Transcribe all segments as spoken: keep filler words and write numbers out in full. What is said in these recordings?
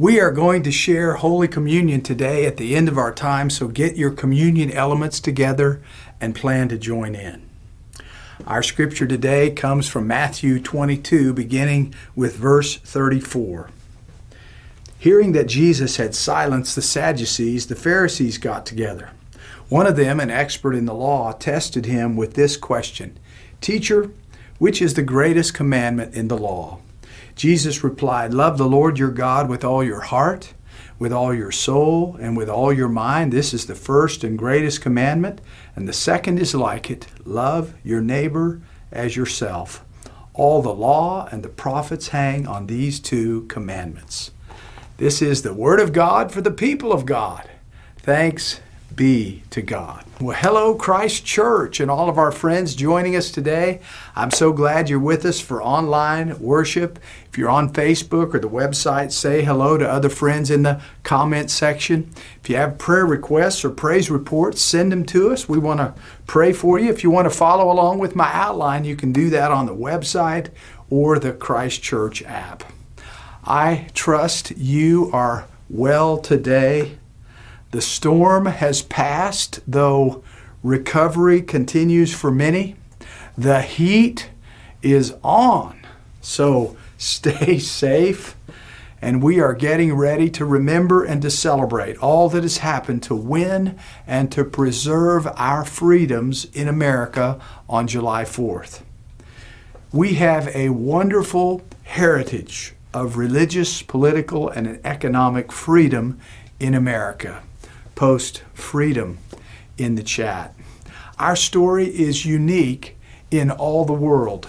We are going to share Holy Communion today at the end of our time, so get your communion elements together and plan to join in. Our scripture today comes from Matthew twenty-two, beginning with verse thirty-four. Hearing that Jesus had silenced the Sadducees, the Pharisees got together. One of them, an expert in the law, tested him with this question, "Teacher, which is the greatest commandment in the law?" Jesus replied, "Love the Lord your God with all your heart, with all your soul, and with all your mind. This is the first and greatest commandment, and the second is like it. Love your neighbor as yourself. All the law and the prophets hang on these two commandments." This is the word of God for the people of God. Thanks be to God. Well, hello, Christ Church, and all of our friends joining us today. I'm so glad you're with us for online worship. If you're on Facebook or the website, say hello to other friends in the comment section. If you have prayer requests or praise reports, send them to us. We want to pray for you. If you want to follow along with my outline, you can do that on the website or the Christ Church app. I trust you are well today. The storm has passed, though recovery continues for many. The heat is on, so stay safe. And we are getting ready to remember and to celebrate all that has happened to win and to preserve our freedoms in America on July fourth. We have a wonderful heritage of religious, political, and economic freedom in America. Post freedom in the chat. Our story is unique in all the world.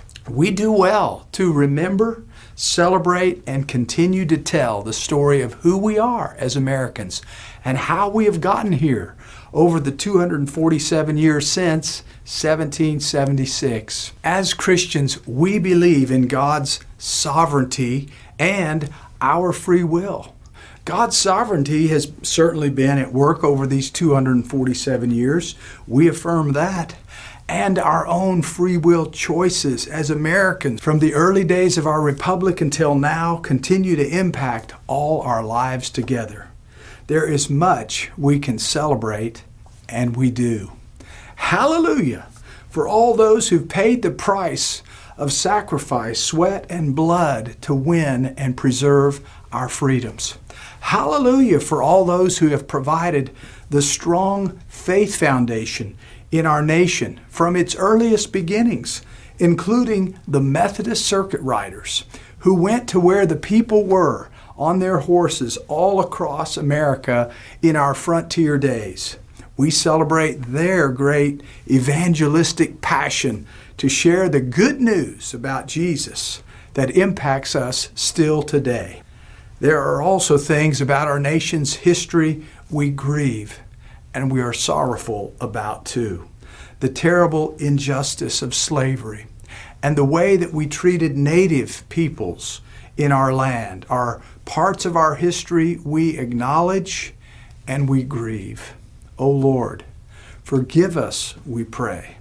We do well to remember, celebrate, and continue to tell the story of who we are as Americans and how we have gotten here over the two hundred forty-seven years since seventeen seventy-six. As Christians, we believe in God's sovereignty and our free will. God's sovereignty has certainly been at work over these two hundred forty-seven years. We affirm that. And our own free will choices as Americans from the early days of our republic until now continue to impact all our lives together. There is much we can celebrate, and we do. Hallelujah for all those who've paid the price of sacrifice, sweat, and blood to win and preserve our freedoms. Hallelujah for all those who have provided the strong faith foundation in our nation from its earliest beginnings, including the Methodist circuit riders who went to where the people were on their horses all across America in our frontier days. We celebrate their great evangelistic passion to share the good news about Jesus that impacts us still today. There are also things about our nation's history we grieve and we are sorrowful about too. The terrible injustice of slavery and the way that we treated native peoples in our land are parts of our history we acknowledge and we grieve. O Lord, forgive us, we pray.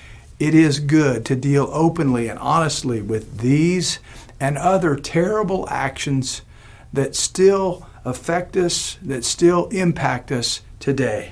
It is good to deal openly and honestly with these and other terrible actions that still affect us, that still impact us today.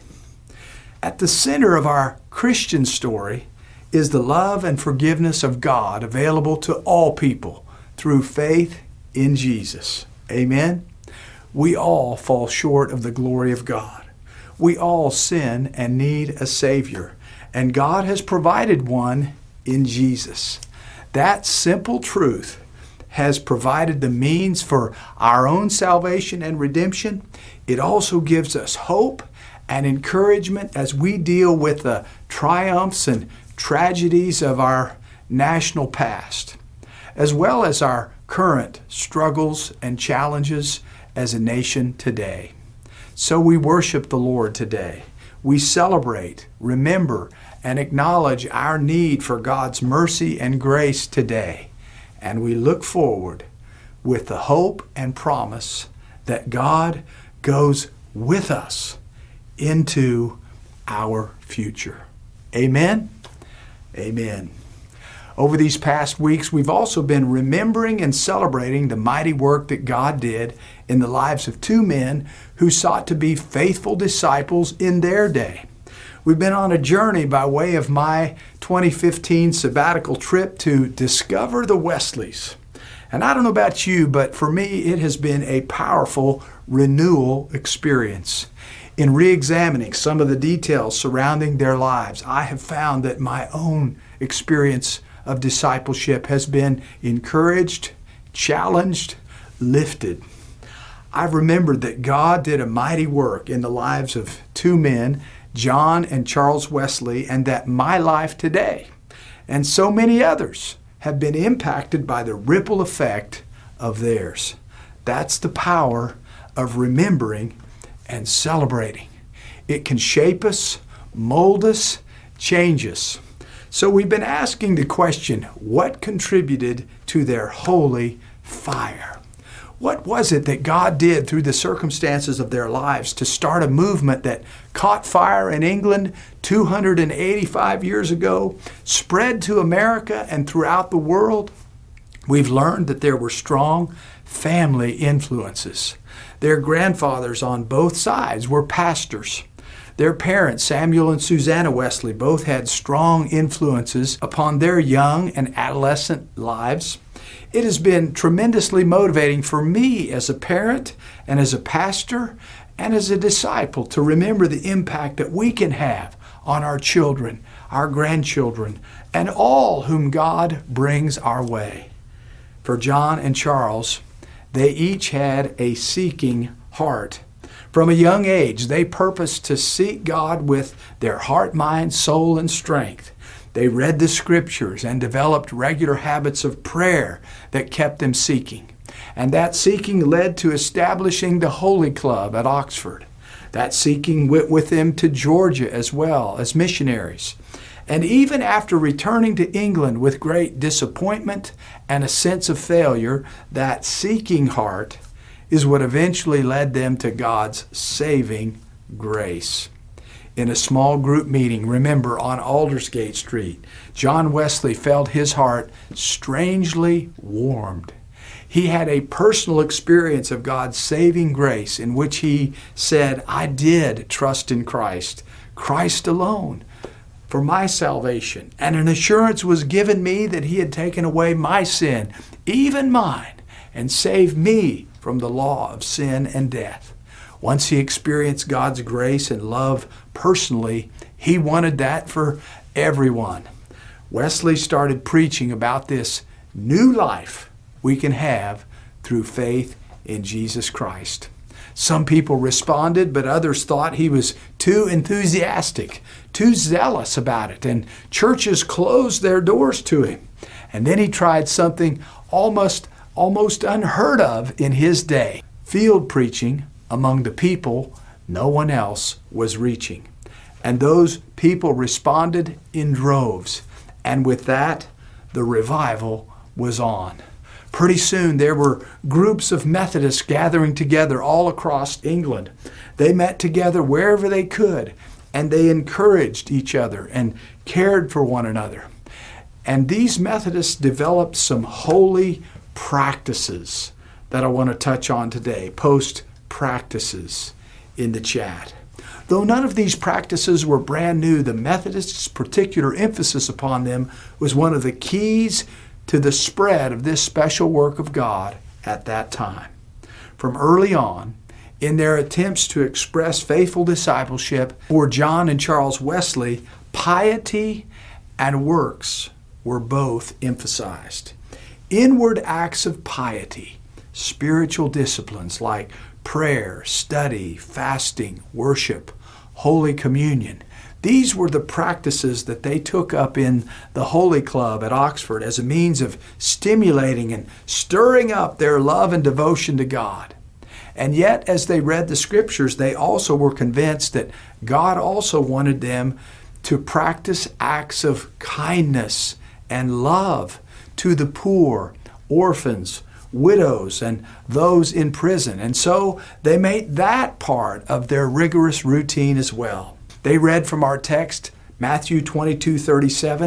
At the center of our Christian story is the love and forgiveness of God available to all people through faith in Jesus. Amen? We all fall short of the glory of God. We all sin and need a Savior, and God has provided one in Jesus. That simple truth has provided the means for our own salvation and redemption. It also gives us hope and encouragement as we deal with the triumphs and tragedies of our national past, as well as our current struggles and challenges as a nation today. So we worship the Lord today. We celebrate, remember, and acknowledge our need for God's mercy and grace today. And we look forward with the hope and promise that God goes with us into our future. Amen? Amen. Over these past weeks, we've also been remembering and celebrating the mighty work that God did in the lives of two men who sought to be faithful disciples in their day. We've been on a journey by way of my twenty fifteen sabbatical trip to discover the Wesleys. And I don't know about you, but for me, it has been a powerful renewal experience. In re-examining some of the details surrounding their lives, I have found that my own experience of discipleship has been encouraged, challenged, lifted. I've remembered that God did a mighty work in the lives of two men, John and Charles Wesley, and that my life today, and so many others, have been impacted by the ripple effect of theirs. That's the power of remembering and celebrating. It can shape us, mold us, change us. So we've been asking the question, what contributed to their holy fire? What was it that God did through the circumstances of their lives to start a movement that caught fire in England two hundred eighty-five years ago, spread to America and throughout the world? We've learned that there were strong family influences. Their grandfathers on both sides were pastors. Their parents, Samuel and Susanna Wesley, both had strong influences upon their young and adolescent lives. It has been tremendously motivating for me as a parent and as a pastor and as a disciple to remember the impact that we can have on our children, our grandchildren, and all whom God brings our way. For John and Charles, they each had a seeking heart. From a young age, they purposed to seek God with their heart, mind, soul, and strength. They read the Scriptures and developed regular habits of prayer that kept them seeking. And that seeking led to establishing the Holy Club at Oxford. That seeking went with them to Georgia as well as missionaries. And even after returning to England with great disappointment and a sense of failure, that seeking heart is what eventually led them to God's saving grace. In a small group meeting, remember, on Aldersgate Street, John Wesley felt his heart strangely warmed. He had a personal experience of God's saving grace in which he said, I did trust in Christ, Christ alone, for my salvation. And an assurance was given me that he had taken away my sin, even mine, and saved me from the law of sin and death. Once he experienced God's grace and love personally, he wanted that for everyone. Wesley started preaching about this new life we can have through faith in Jesus Christ. Some people responded, but others thought he was too enthusiastic, too zealous about it, and churches closed their doors to him. And then he tried something almost almost unheard of in his day, field preaching among the people no one else was reaching. And those people responded in droves. And with that, the revival was on. Pretty soon there were groups of Methodists gathering together all across England. They met together wherever they could, and they encouraged each other and cared for one another. And these Methodists developed some holy practices that I want to touch on today. Post practices in the chat. Though none of these practices were brand new, the Methodists' particular emphasis upon them was one of the keys to the spread of this special work of God at that time. From early on, in their attempts to express faithful discipleship for John and Charles Wesley, piety and works were both emphasized. Inward acts of piety, spiritual disciplines like prayer, study, fasting, worship, Holy Communion. These were the practices that they took up in the Holy Club at Oxford as a means of stimulating and stirring up their love and devotion to God. And yet, as they read the Scriptures, they also were convinced that God also wanted them to practice acts of kindness and love to the poor, orphans, widows, and those in prison. And so they made that part of their rigorous routine as well. They read from our text, Matthew twenty-two thirty-seven,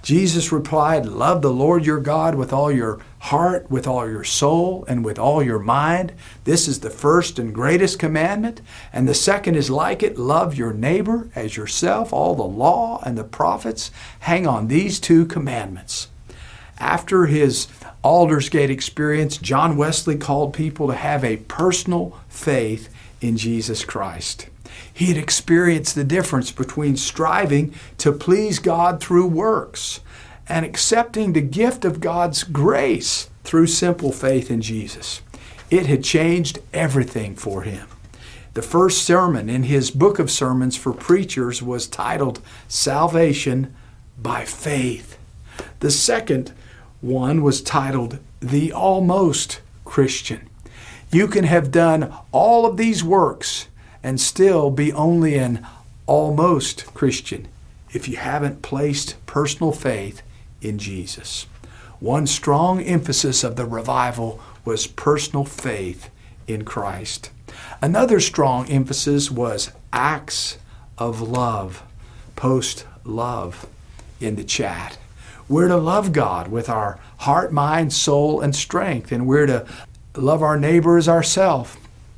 Jesus replied, "Love the Lord your God with all your heart, with all your soul, and with all your mind. This is the first and greatest commandment. And the second is like it, love your neighbor as yourself. All the law and the prophets hang on these two commandments." After his Aldersgate experience, John Wesley called people to have a personal faith in Jesus Christ. He had experienced the difference between striving to please God through works and accepting the gift of God's grace through simple faith in Jesus. It had changed everything for him. The first sermon in his book of sermons for preachers was titled Salvation by Faith. The second one was titled The Almost Christian. You can have done all of these works and still be only an almost Christian if you haven't placed personal faith in Jesus. One strong emphasis of the revival was personal faith in Christ. Another strong emphasis was acts of love. Post love in the chat. We're to love God with our heart, mind, soul, and strength, and we're to love our neighbor as ourselves.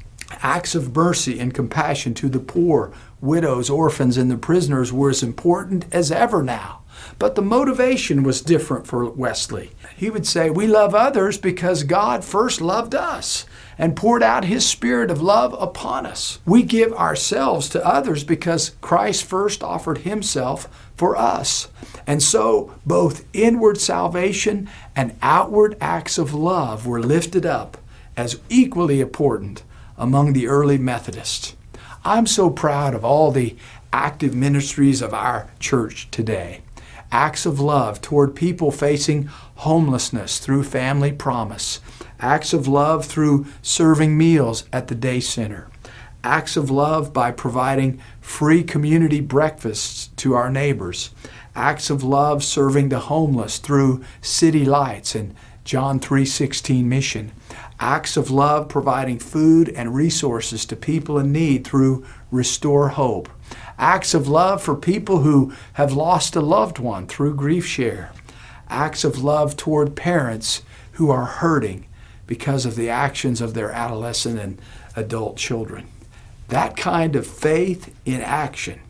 Acts of mercy and compassion to the poor, widows, orphans, and the prisoners were as important as ever now. But the motivation was different for Wesley. He would say, we love others because God first loved us and poured out His Spirit of love upon us. We give ourselves to others because Christ first offered Himself for us. And so both inward salvation and outward acts of love were lifted up as equally important among the early Methodists. I'm so proud of all the active ministries of our church today. Acts of love toward people facing homelessness through Family Promise. Acts of love through serving meals at the day center. Acts of love by providing free community breakfasts to our neighbors. Acts of love serving the homeless through City Lights and John three sixteen mission. Acts of love providing food and resources to people in need through Restore Hope. Acts of love for people who have lost a loved one through Grief Share. Acts of love toward parents who are hurting because of the actions of their adolescent and adult children. That kind of faith in action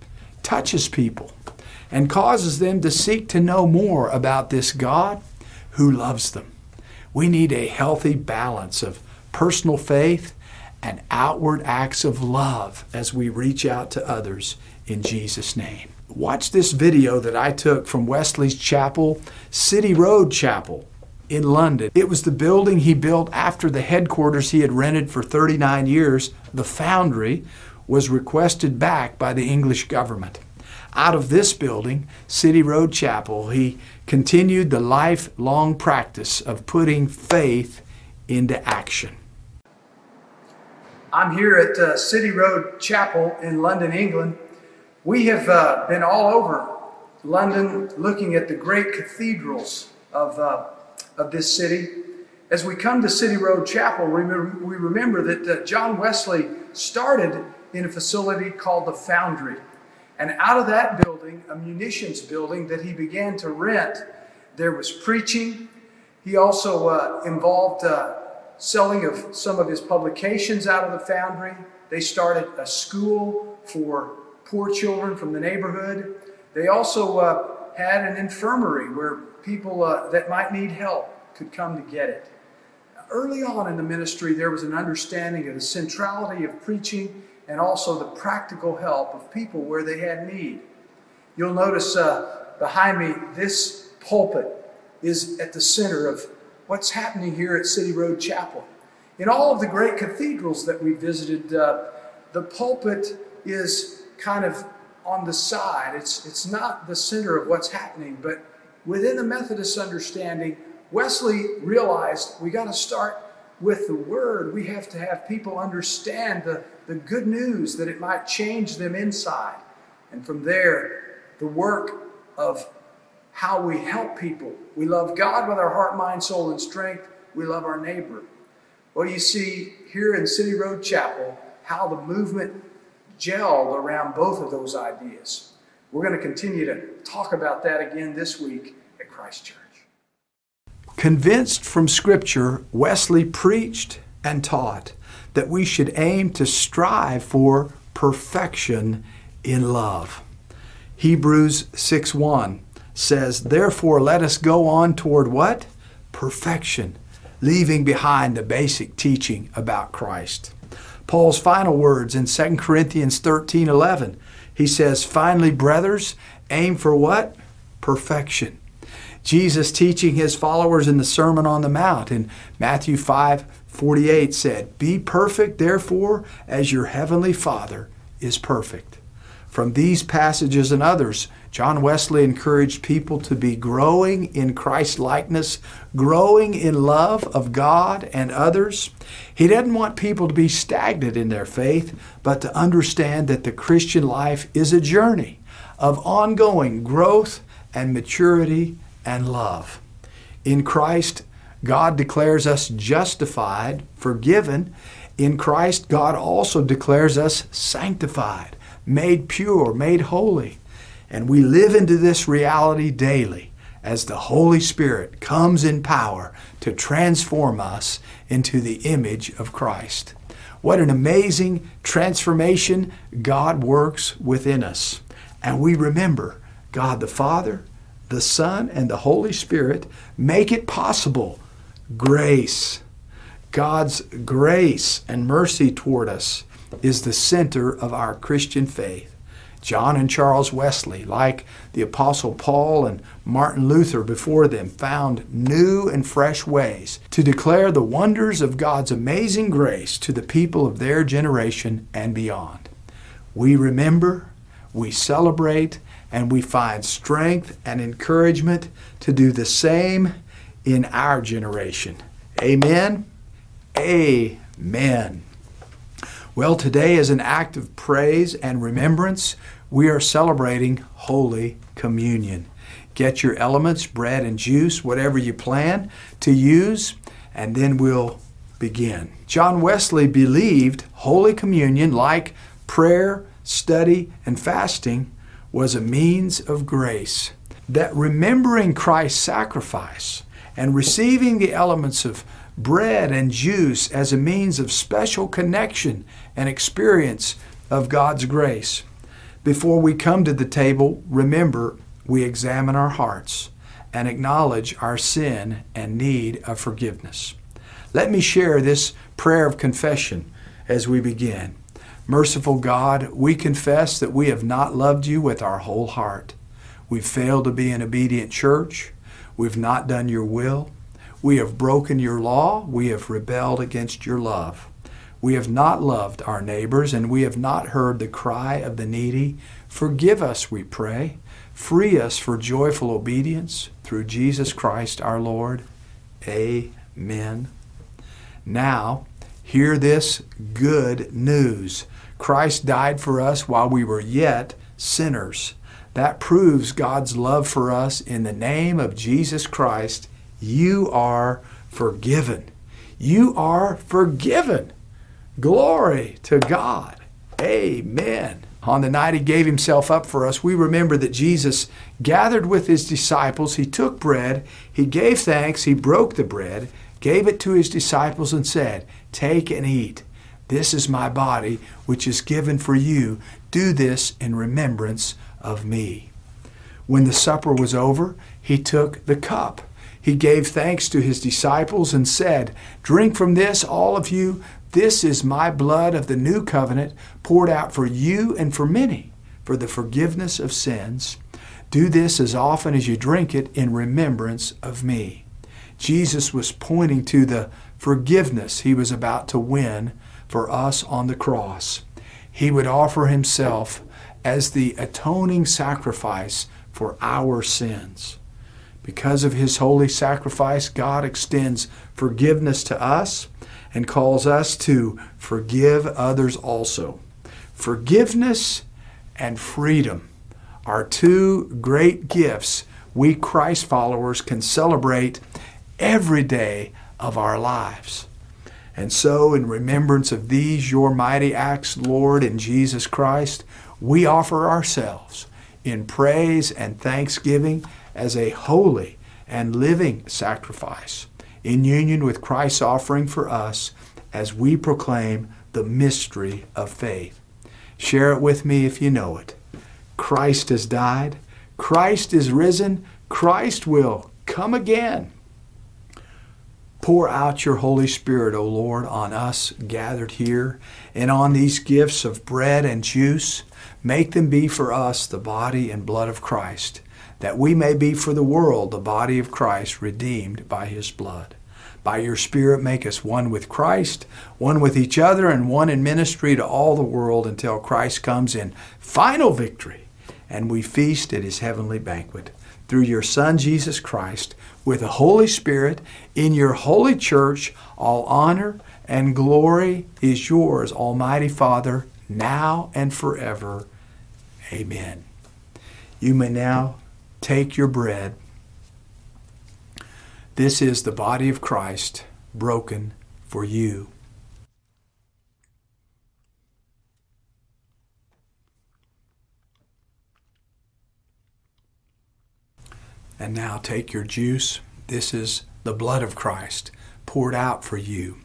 touches people and causes them to seek to know more about this God who loves them. We need a healthy balance of personal faith and outward acts of love as we reach out to others in Jesus' name. Watch this video that I took from Wesley's chapel, City Road Chapel in London. It was the building he built after the headquarters he had rented for thirty-nine years, the Foundry, was requested back by the English government. Out of this building, City Road Chapel, he continued the lifelong practice of putting faith into action. I'm here at uh, City Road Chapel in London, England. We have uh, been all over London looking at the great cathedrals of, uh, of this city. As we come to City Road Chapel, we remember that uh, John Wesley started in a facility called the Foundry. And out of that building, a munitions building that he began to rent, there was preaching. He also uh, involved uh, selling of some of his publications out of the Foundry. They started a school for poor children from the neighborhood. They also uh, had an infirmary where people uh, that might need help could come to get it. Early on in the ministry, there was an understanding of the centrality of preaching and also the practical help of people where they had need. You'll notice uh, behind me, this pulpit is at the center of what's happening here at City Road Chapel. In all of the great cathedrals that we visited, uh, the pulpit is kind of on the side. It's, it's not the center of what's happening, but within the Methodist understanding, Wesley realized we got to start with the Word. We have to have people understand the, the good news that it might change them inside. And from there, the work of how we help people. We love God with our heart, mind, soul, and strength. We love our neighbor. Well, you see here in City Road Chapel how the movement gelled around both of those ideas. We're going to continue to talk about that again this week at Christ Church. Convinced from Scripture, Wesley preached and taught that we should aim to strive for perfection in love. Hebrews six one says, "Therefore let us go on toward" what? Perfection, leaving behind the basic teaching about Christ. Paul's final words in Second Corinthians thirteen eleven, he says, "Finally, brothers, aim for" what? Perfection. Jesus, teaching his followers in the Sermon on the Mount in Matthew five forty-eight, said, "Be perfect, therefore, as your heavenly Father is perfect." From these passages and others, John Wesley encouraged people to be growing in Christ-likeness, growing in love of God and others. He didn't want people to be stagnant in their faith, but to understand that the Christian life is a journey of ongoing growth and maturity and love. In Christ, God declares us justified, forgiven. In Christ, God also declares us sanctified, made pure, made holy. And we live into this reality daily as the Holy Spirit comes in power to transform us into the image of Christ. What an amazing transformation God works within us. And we remember God the Father, the Son, and the Holy Spirit make it possible. Grace, God's grace and mercy toward us is the center of our Christian faith. John and Charles Wesley, like the Apostle Paul and Martin Luther before them, found new and fresh ways to declare the wonders of God's amazing grace to the people of their generation and beyond. We remember, we celebrate, and we find strength and encouragement to do the same in our generation. Amen? Amen. Well, today, as an act of praise and remembrance, we are celebrating Holy Communion. Get your elements, bread and juice, whatever you plan to use, and then we'll begin. John Wesley believed Holy Communion, like prayer, study, and fasting, was a means of grace. That remembering Christ's sacrifice and receiving the elements of bread and juice as a means of special connection and experience of God's grace. Before we come to the table, remember, we examine our hearts and acknowledge our sin and need of forgiveness. Let me share this prayer of confession as we begin. Merciful God, we confess that we have not loved you with our whole heart. We've failed to be an obedient church. We've not done your will. We have broken your law. We have rebelled against your love. We have not loved our neighbors, and we have not heard the cry of the needy. Forgive us, we pray. Free us for joyful obedience through Jesus Christ our Lord. Amen. Now, hear this good news. Christ died for us while we were yet sinners. That proves God's love for us. In the name of Jesus Christ, you are forgiven. You are forgiven. Glory to God. Amen. On the night he gave himself up for us, we remember that Jesus gathered with his disciples. He took bread. He gave thanks. He broke the bread, gave it to his disciples, and said, "Take and eat. This is my body, which is given for you. Do this in remembrance of me." When the supper was over, he took the cup. He gave thanks to his disciples and said, "Drink from this, all of you. This is my blood of the new covenant, poured out for you and for many for the forgiveness of sins. Do this as often as you drink it in remembrance of me." Jesus was pointing to the forgiveness he was about to win for us on the cross. He would offer himself as the atoning sacrifice for our sins. Because of his holy sacrifice, God extends forgiveness to us and calls us to forgive others also. Forgiveness and freedom are two great gifts we Christ followers can celebrate every day of our lives. And so, in remembrance of these, your mighty acts, Lord, in Jesus Christ, we offer ourselves in praise and thanksgiving as a holy and living sacrifice in union with Christ's offering for us as we proclaim the mystery of faith. Share it with me if you know it. Christ has died. Christ is risen. Christ will come again. Pour out your Holy Spirit, O Lord, on us gathered here and on these gifts of bread and juice. Make them be for us the body and blood of Christ, that we may be for the world the body of Christ redeemed by His blood. By your Spirit, make us one with Christ, one with each other, and one in ministry to all the world until Christ comes in final victory and we feast at His heavenly banquet. Through your Son, Jesus Christ, with the Holy Spirit, in your holy church, all honor and glory is yours, Almighty Father, now and forever. Amen. You may now take your bread. This is the body of Christ broken for you. And now take your juice. This is the blood of Christ poured out for you.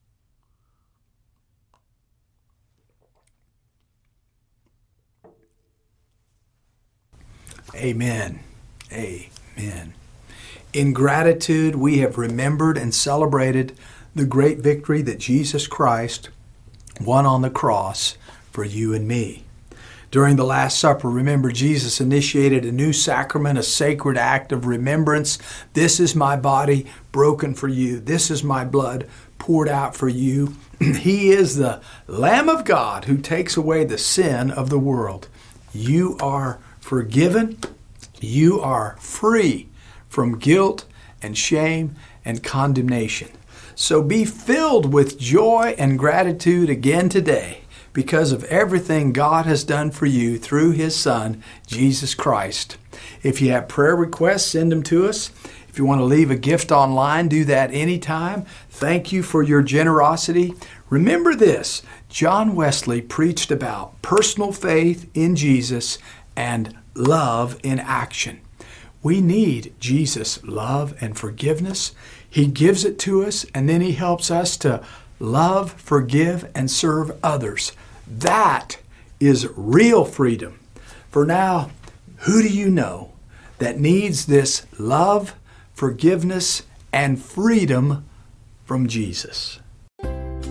Amen. Amen. In gratitude, we have remembered and celebrated the great victory that Jesus Christ won on the cross for you and me. During the Last Supper, remember, Jesus initiated a new sacrament, a sacred act of remembrance. This is my body broken for you. This is my blood poured out for you. He is the Lamb of God who takes away the sin of the world. You are forgiven. You are free from guilt and shame and condemnation. So be filled with joy and gratitude again today, because of everything God has done for you through His Son, Jesus Christ. If you have prayer requests, send them to us. If you want to leave a gift online, do that anytime. Thank you for your generosity. Remember this, John Wesley preached about personal faith in Jesus and love in action. We need Jesus' love and forgiveness. He gives it to us, and then He helps us to love, forgive, and serve others. That is real freedom. For now, who do you know that needs this love, forgiveness, and freedom from Jesus? So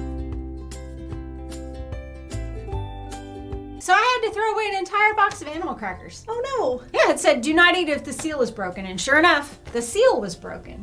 I had to throw away an entire box of animal crackers. Oh no! Yeah, it said, do not eat if the seal is broken. And sure enough, the seal was broken.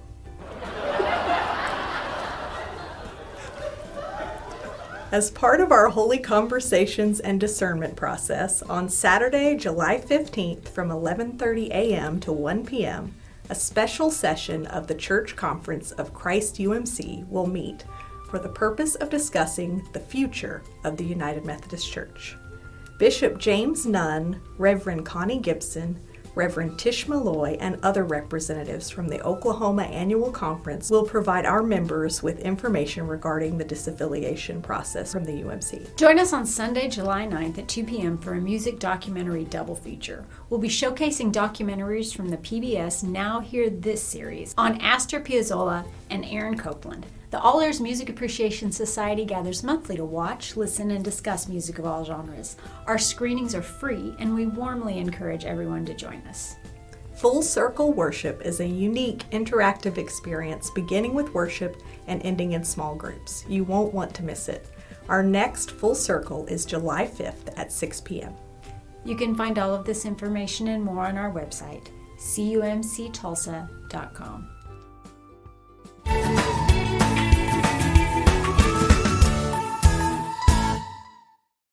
As part of our Holy Conversations and Discernment process, on Saturday, July fifteenth from eleven thirty a.m. to one p.m., a special session of the Church Conference of Christ U M C will meet for the purpose of discussing the future of the United Methodist Church. Bishop James Nunn, Reverend Connie Gibson, Reverend Tish Malloy, and other representatives from the Oklahoma Annual Conference will provide our members with information regarding the disaffiliation process from the U M C. Join us on Sunday, July ninth at two p.m. for a music documentary double feature. We'll be showcasing documentaries from the P B S Now Hear This series on Astor Piazzolla and Aaron Copland. The All Ears Music Appreciation Society gathers monthly to watch, listen, and discuss music of all genres. Our screenings are free, and we warmly encourage everyone to join us. Full Circle Worship is a unique interactive experience beginning with worship and ending in small groups. You won't want to miss it. Our next Full Circle is July fifth at six p.m. You can find all of this information and more on our website, C U M C Tulsa dot com.